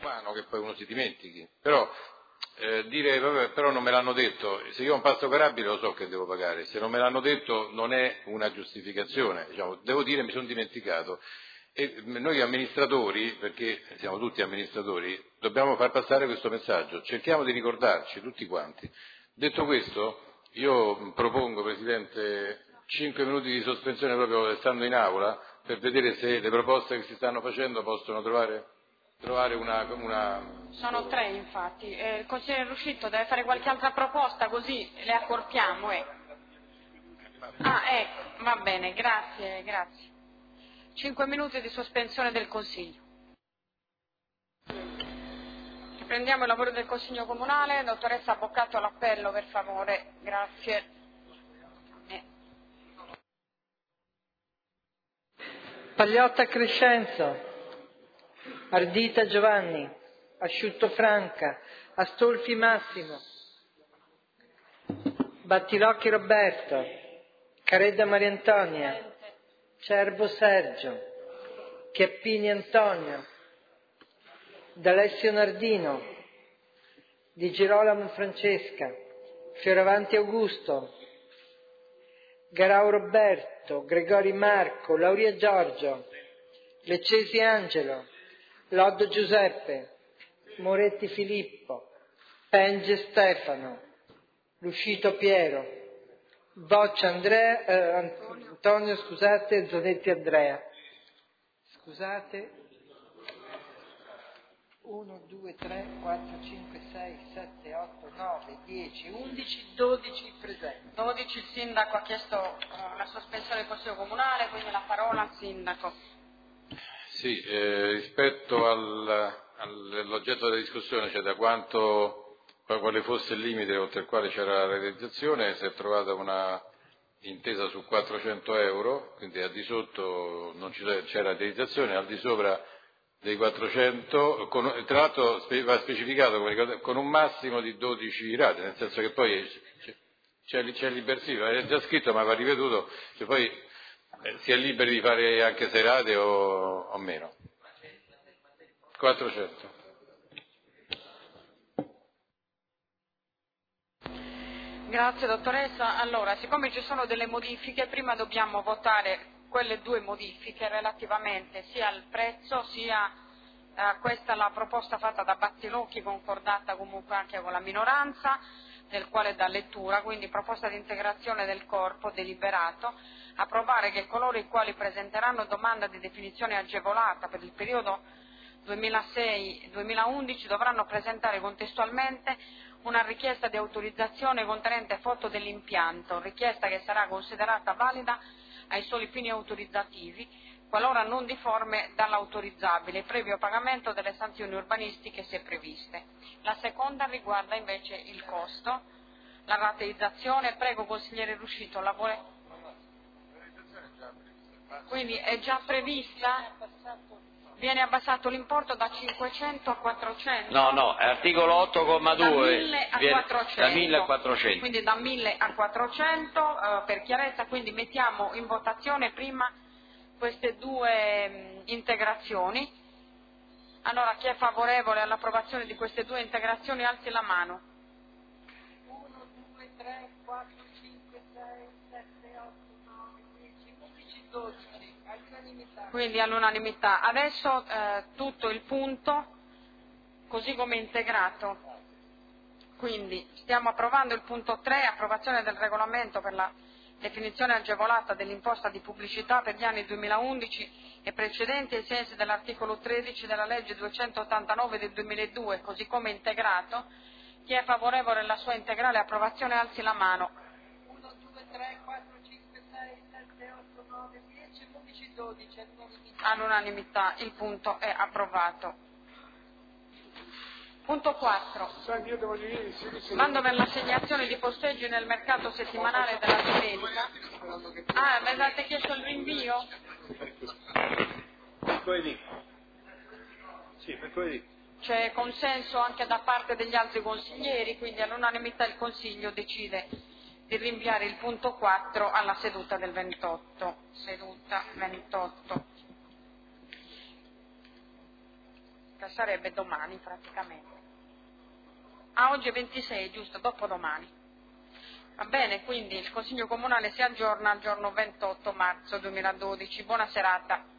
umano che poi uno si dimentichi, però dire vabbè, però non me l'hanno detto, se io ho un pasto carabile lo so che devo pagare, se non me l'hanno detto non è una giustificazione, diciamo, devo dire mi sono dimenticato. E noi amministratori, perché siamo tutti amministratori, dobbiamo far passare questo messaggio, cerchiamo di ricordarci tutti quanti. Detto questo, io propongo, Presidente, 5 minuti di sospensione proprio stando in aula per vedere se le proposte che si stanno facendo possono trovare una... Sono 3 infatti, il consigliere Ruscitto deve fare qualche altra proposta così le accorpiamo. Ah, ecco, va bene, grazie. 5 minuti di sospensione del Consiglio. Riprendiamo il lavoro del Consiglio Comunale. Dottoressa Boccato, l'appello per favore. Grazie. Pagliotta Crescenzo, Ardita Giovanni, Asciutto Franca, Astolfi Massimo, Battilocchi Roberto, Caredda Maria Antonia, Cerbo Sergio, Chiappini Antonio, D'Alessio Nardino, Di Girolamo Francesca, Fioravanti Augusto, Garau Roberto, Gregori Marco, Lauria Giorgio, Leccesi Angelo, Loddo Giuseppe, Moretti Filippo, Penge Stefano, Luscito Piero, Boccia Antonio, Zanetti Andrea. 1, 2, 3, 4, 5, 6, 7, 8, 9, 10, 11, 12 presenti. 12 il Sindaco ha chiesto la sospensione del Consiglio Comunale, quindi la parola al Sindaco. Sì, rispetto all'oggetto della discussione, cioè da quale fosse il limite oltre il quale c'era la realizzazione, si è trovata una intesa su 400 euro, quindi al di sotto non c'era realizzazione, al di sopra dei 400, tra l'altro va specificato con un massimo di 12 rate, nel senso che poi c'è sì, è già scritto ma va ripetuto, che poi si è liberi di fare anche serate o meno. 400. Grazie dottoressa. Allora, siccome ci sono delle modifiche, prima dobbiamo votare quelle 2 modifiche relativamente sia al prezzo sia questa la proposta fatta da Battilocchi, concordata comunque anche con la minoranza, del quale dà lettura, quindi proposta di integrazione del corpo deliberato, approvare che coloro i quali presenteranno domanda di definizione agevolata per il periodo 2006-2011 dovranno presentare contestualmente una richiesta di autorizzazione contenente foto dell'impianto, richiesta che sarà considerata valida ai soli fini autorizzativi, qualora non difforme dall'autorizzabile, previo pagamento delle sanzioni urbanistiche se previste. La seconda riguarda invece il costo, la rateizzazione. Prego consigliere Ruscito, la vuole? Quindi è già prevista? Viene abbassato l'importo da 500 a 400? No, articolo 8,2. Da 1000 a 400. Da 1000 a 400. Quindi da 1000 a 400, per chiarezza, quindi mettiamo in votazione prima queste 2 integrazioni. Allora chi è favorevole all'approvazione di queste 2 integrazioni alzi la mano. 1, 2, 3, 4, 5, 6, 7, 8, 9, 10, 11, 12. Quindi all'unanimità. Adesso tutto il punto così come integrato. Quindi stiamo approvando il punto 3, approvazione del regolamento per la definizione agevolata dell'imposta di pubblicità per gli anni 2011 e precedenti ai sensi dell'articolo 13 della legge 289 del 2002, così come integrato. Chi è favorevole alla sua integrale approvazione alzi la mano. 1, 2, 3, 4, 5, 6, 7, 8, 9, 10, 11, 12. All'unanimità il punto è approvato. Punto 4. Mando per l'assegnazione di posteggi nel mercato settimanale della domenica. Ah, mi avete chiesto il rinvio? Mercoledì. Sì, mercoledì. C'è consenso anche da parte degli altri consiglieri, quindi all'unanimità il Consiglio decide di rinviare il punto 4 alla seduta del 28. Seduta 28. che sarebbe domani praticamente. Oggi è 26, giusto, dopodomani. Va bene, quindi il Consiglio Comunale si aggiorna al giorno 28 marzo 2012. Buona serata.